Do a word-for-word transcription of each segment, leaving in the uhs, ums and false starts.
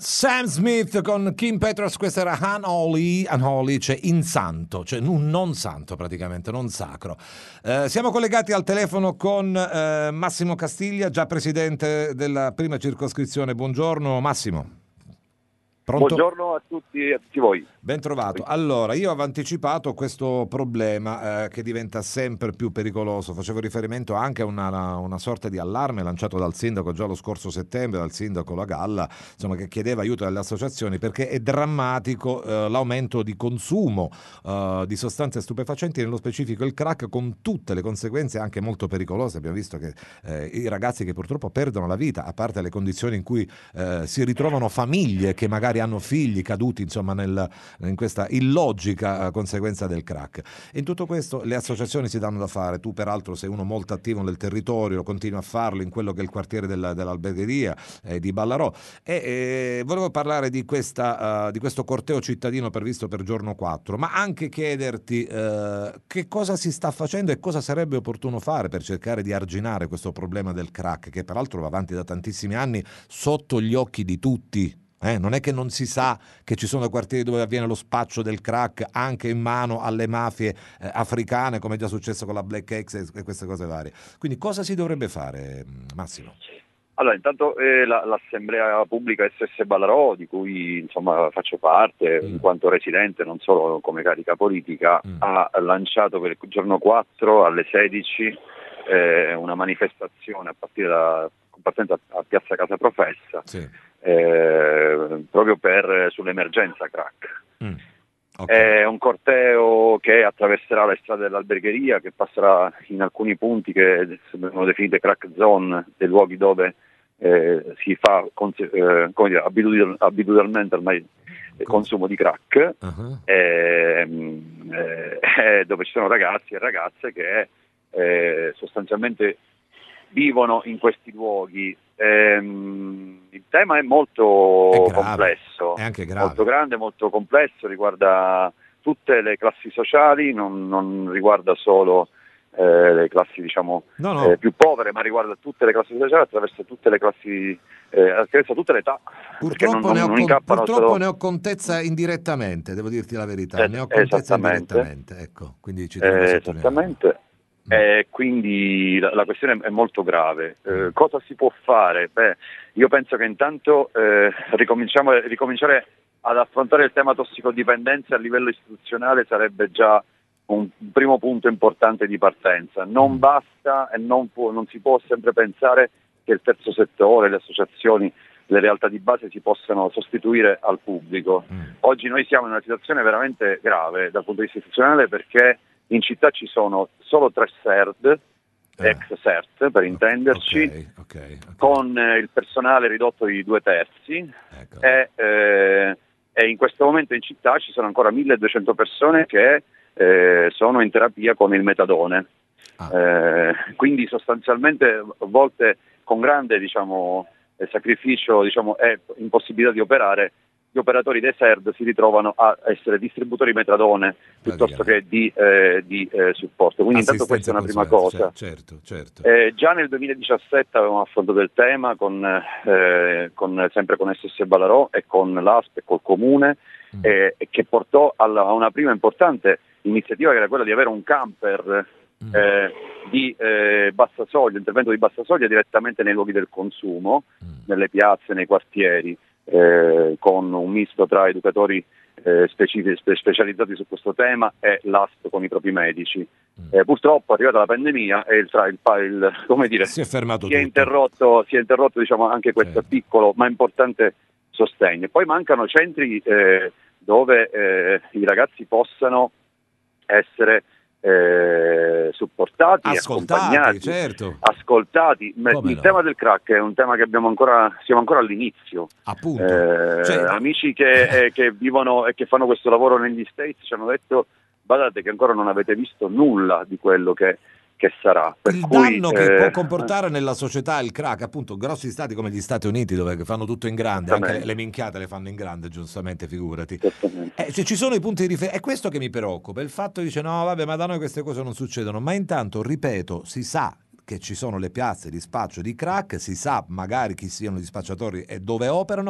Sam Smith con Kim Petras, questa era Unholy, Unholy, cioè insanto, cioè un non santo praticamente, non sacro. Eh, siamo collegati al telefono con eh, Massimo Castiglia, già presidente della prima circoscrizione. Buongiorno Massimo. Pronto? Buongiorno a tutti e a tutti voi. Ben trovato. Allora, io avevo anticipato questo problema eh, che diventa sempre più pericoloso. Facevo riferimento anche a una, una sorta di allarme lanciato dal sindaco già lo scorso settembre, dal sindaco La Galla, insomma, che chiedeva aiuto alle associazioni perché è drammatico eh, l'aumento di consumo eh, di sostanze stupefacenti, nello specifico il crack, con tutte le conseguenze anche molto pericolose. Abbiamo visto che eh, i ragazzi che purtroppo perdono la vita, a parte le condizioni in cui eh, si ritrovano famiglie che magari hanno figli caduti insomma nel, in questa illogica conseguenza del crack. E in tutto questo le associazioni si danno da fare. Tu peraltro sei uno molto attivo nel territorio, continui a farlo in quello che è il quartiere della, dell'albergheria eh, di Ballarò, e eh, volevo parlare di, questa, uh, di questo corteo cittadino previsto per giorno quattro, ma anche chiederti uh, che cosa si sta facendo e cosa sarebbe opportuno fare per cercare di arginare questo problema del crack, che peraltro va avanti da tantissimi anni sotto gli occhi di tutti. Eh, non è che non si sa che ci sono quartieri dove avviene lo spaccio del crack anche in mano alle mafie eh, africane, come è già successo con la Black X e queste cose varie. Quindi cosa si dovrebbe fare, Massimo? Allora, intanto eh, la, l'Assemblea Pubblica S S Ballarò, di cui insomma faccio parte mm. in quanto residente, non solo come carica politica, mm. ha lanciato per il giorno quattro alle sedici eh, una manifestazione a partire da a, a Piazza Casa Professa. Sì. Eh, proprio per sull'emergenza crack. Mm, okay. È un corteo che attraverserà le strade dell'albergheria, che passerà in alcuni punti che vengono definite crack zone, dei luoghi dove eh, si fa eh, come dire, abitudin- abitudinalmente ormai il consumo di crack, uh-huh. eh, eh, dove ci sono ragazzi e ragazze che eh, sostanzialmente vivono in questi luoghi. Ehm, il tema è molto è grave, complesso, è anche grave. Molto grande, molto complesso, riguarda tutte le classi sociali, non, non riguarda solo eh, le classi diciamo no, no. Eh, più povere, ma riguarda tutte le classi sociali, attraverso tutte le classi, eh, attraverso tutte le età. Purtroppo, non, ne, ho non con, purtroppo solo... ne ho contezza indirettamente, devo dirti la verità, eh, ne ho contezza esattamente. indirettamente, ecco, quindi ci tengo a eh, esattamente. Eh, quindi la, la questione è molto grave. Eh, cosa si può fare? Beh, io penso che intanto eh, ricominciamo, ricominciare ad affrontare il tema tossicodipendenza a livello istituzionale sarebbe già un, un primo punto importante di partenza. Non basta e non, può, non si può sempre pensare che il terzo settore, le associazioni, le realtà di base si possano sostituire al pubblico. Oggi noi siamo in una situazione veramente grave dal punto di vista istituzionale, perché in città ci sono solo tre S E R D, eh. ex S E R T per intenderci, okay, okay, okay. con eh, il personale ridotto di due terzi, ecco. e, eh, e in questo momento in città ci sono ancora milleduecento persone che eh, sono in terapia con il metadone. Ah. Eh, quindi sostanzialmente a volte con grande diciamo, sacrificio diciamo, e impossibilità di operare, gli operatori dei S E R D si ritrovano a essere distributori metadone piuttosto che di, eh, di eh, supporto. Quindi intanto questa è una prima cosa. Certo, certo. Eh, già nel duemiladiciassette avevamo affrontato il tema con, eh, con, sempre con S S Ballarò e con l'A S P e col Comune, mm. eh, che portò alla, a una prima importante iniziativa, che era quella di avere un camper mm. eh, di eh, bassa soglia, intervento di bassa soglia direttamente nei luoghi del consumo, mm. nelle piazze, nei quartieri. Eh, con un misto tra educatori eh, specifici, spe- specializzati su questo tema e l'A S P con i propri medici. Mm. Eh, purtroppo arrivata la pandemia e il, il, il, come dire, si è fermato si è tutto. interrotto, si è interrotto diciamo, anche questo certo. piccolo ma importante sostegno. Poi mancano centri eh, dove eh, i ragazzi possano essere Eh, supportati, ascoltati, accompagnati, certo. ascoltati. Come il no? tema del crack è un tema che abbiamo ancora, siamo ancora all'inizio. Appunto. Eh, cioè, amici che, eh, che vivono e che fanno questo lavoro negli States ci hanno detto: guardate che ancora non avete visto nulla di quello che che sarà. Per il cui, danno che eh, può comportare nella società il crack, appunto, grossi stati come gli Stati Uniti dove fanno tutto in grande, anche le, le minchiate le fanno in grande, giustamente, figurati. Eh, se ci sono i punti di riferimento, è questo che mi preoccupa, il fatto che dice no vabbè ma da noi queste cose non succedono, ma intanto, ripeto, si sa che ci sono le piazze di spaccio di crack, si sa magari chi siano gli spacciatori e dove operano,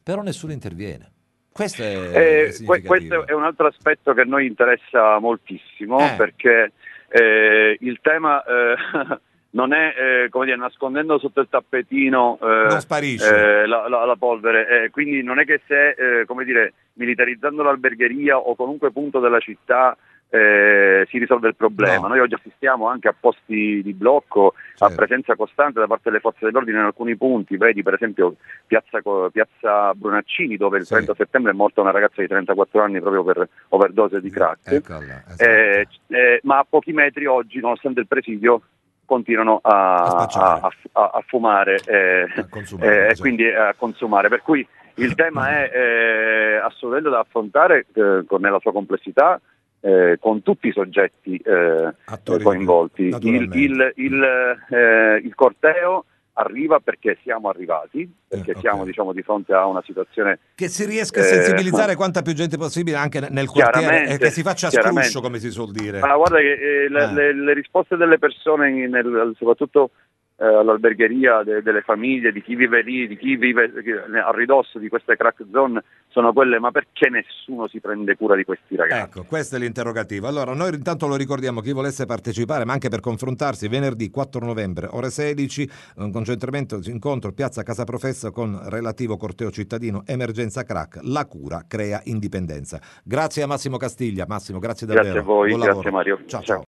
però nessuno interviene. Questo è, eh, è significativo. Questo è un altro aspetto che a noi interessa moltissimo, eh. perché eh, il tema eh, non è, eh, come dire, nascondendo sotto il tappetino eh, non sparisce eh, la, la, la polvere, eh, quindi non è che se, eh, come dire, militarizzando l'albergheria o qualunque punto della città Eh, si risolve il problema. No. Noi oggi assistiamo anche a posti di blocco, certo. a presenza costante da parte delle forze dell'ordine in alcuni punti, vedi per esempio piazza, piazza Brunaccini, dove il sì. trenta settembre è morta una ragazza di trentaquattro anni proprio per overdose di crack, Eccola, esatto. eh, eh, ma a pochi metri oggi, nonostante il presidio, continuano a, a, a, a, a fumare e eh, eh, sì. quindi a consumare, per cui il tema è eh, assolutamente da affrontare eh, nella sua complessità, Eh, con tutti i soggetti eh, coinvolti. Il, il, il, eh, il corteo arriva perché siamo arrivati, perché eh, okay. siamo diciamo di fronte a una situazione che si riesca a sensibilizzare eh, quanta più gente possibile anche nel quartiere e che si faccia scruscio, come si suol dire. Ma guarda che eh, le, eh. le, le risposte delle persone, nel, soprattutto eh, all'albergheria, de, delle famiglie, di chi vive lì, di chi vive a ridosso di queste crack zone, sono quelle: ma perché nessuno si prende cura di questi ragazzi? Ecco, questo è l'interrogativo. Allora, noi intanto lo ricordiamo, chi volesse partecipare, ma anche per confrontarsi, venerdì quattro novembre, ore sedici, un concentramento, incontro, piazza Casa Professa con relativo corteo cittadino, emergenza crack, la cura crea indipendenza. Grazie a Massimo Castiglia. Massimo, grazie davvero. Grazie a voi, Buon grazie lavoro. Mario. Ciao, ciao. ciao.